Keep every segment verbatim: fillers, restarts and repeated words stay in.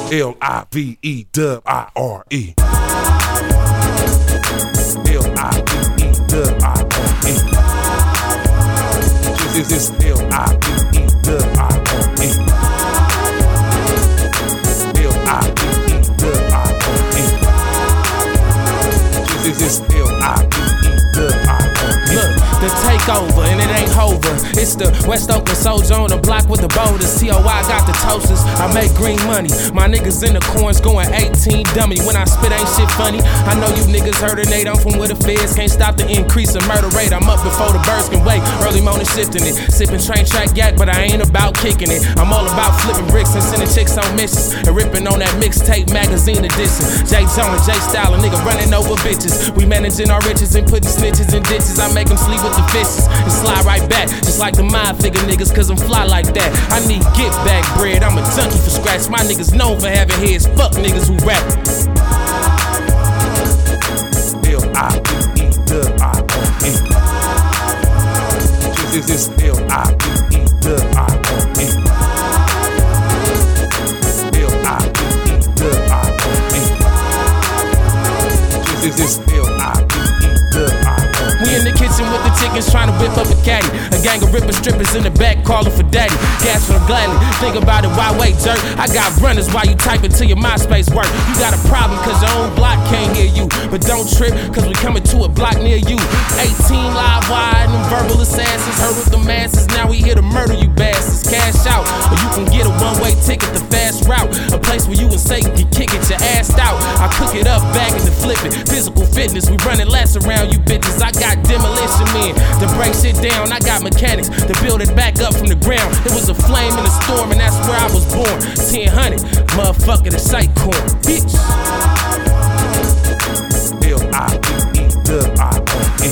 L I V E dub I R E. L I V E dub I R E. This is L I V E dub I R E. L I V E dub I R E. This is L I V E dub I R E. Look, the takeover, and it ain't Hover. It's the West Oakland soldier on the block with the boulders. T O I got the toasters, I make green money. My niggas in the corns going eighteen dummy. When I spit ain't shit funny. I know you niggas heard a Nate, I'm from where the feds can't stop the increase in murder rate. I'm up before the birds can wait, early morning shifting it. Sipping train track yak, but I ain't about kicking it. I'm all about flipping bricks and sending chicks on missions. And ripping on that mixtape magazine edition. J Jonah, J Style, a nigga running over bitches. We managing our riches and putting snitches in ditches. I make them sleep with the fishes and slide right back, just like the mind figure niggas, cause I'm fly like that. I need get back bread, I'm a junkie for scratch. My niggas known for having heads, fuck niggas who rap. L I V E dub I R E. This is L I V E dub I R E. L I V E dub I R E. This is L I V E dub I R E. We in the kitchen with the chickens trying to whip up a caddy. A gang of rippers, strippers in the back calling for daddy. Gas for them gladly. Think about it, why wait, jerk? I got runners while you type into your MySpace work. You got a problem cause your own block can't hear you. But don't trip cause we coming to a block near you. eighteen live wide and them verbal assassins. Heard with the masses, now we here to murder you bastards. Cash out, or you can get a one-way ticket to fast route. A place where you and Satan can kick it, your ass out. I cook it up, bag it and flip it. Physical fitness, we running laps around you bitches. I got demolition men to break shit down. I got mechanics to build it back up from the ground. It was a flame in a storm and that's where I was born. ten hundred, motherfucker, the sight corn, bitch. L I V E dub I R E.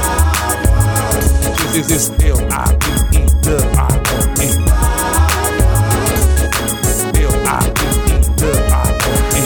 This is L I V E dub I R E. L I V E dub I R E.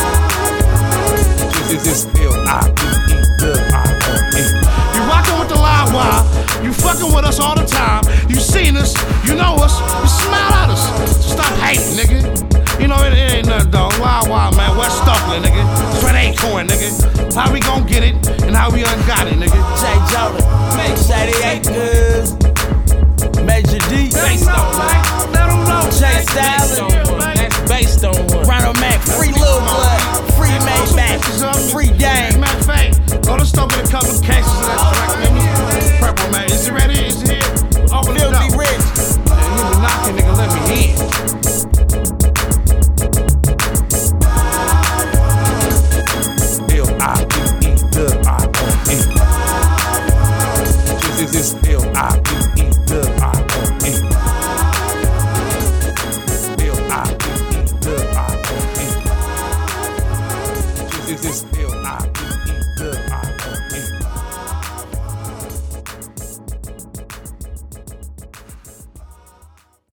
This is L I V E dub I R E. You rockin' with the live wire, you fucking with us all the time. You seen us, you know us, you smile at us. Stop hating, nigga. You know, it, it ain't nothing, dog. Wild, wild, man. West Oakland, nigga. Straight Acorn, nigga. How we gon' get it and how we ungot it, nigga. J Jonah, make Shady Acres, Major D, Let 'em know, man. Let 'em know. J Style.